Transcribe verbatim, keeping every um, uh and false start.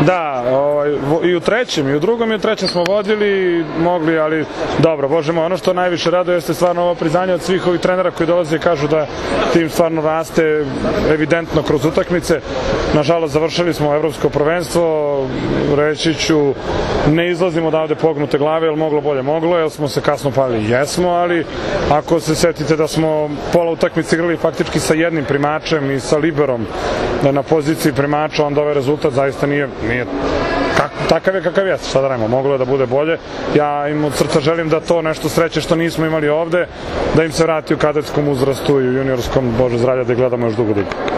Da, ovaj, i u trećem, i u drugom i u trećem smo vodili, mogli, ali dobro, bože moj, ono što najviše raduje jeste stvarno ovo priznanje od svih ovih trenera koji dolaze i kažu da tim stvarno raste evidentno kroz utakmice. Nažalost, završili smo evropsko prvenstvo, reći ću, ne izlazimo odavde pognute glave, jer moglo bolje moglo, jer smo se kasno pali, jesmo, ali ako se setite da smo pola utakmice igrali faktički sa jednim primačem i sa liberom na poziciji primača, onda ovaj rezultat zaista nije, nije kak, takav je kakav jeste, šta da radimo, moglo je da bude bolje. Ja im od srca želim da to nešto sreće što nismo imali ovde, da im se vrati u kadetskom uzrastu i u juniorskom, bože zdravlja, da gledamo još dugo dugo.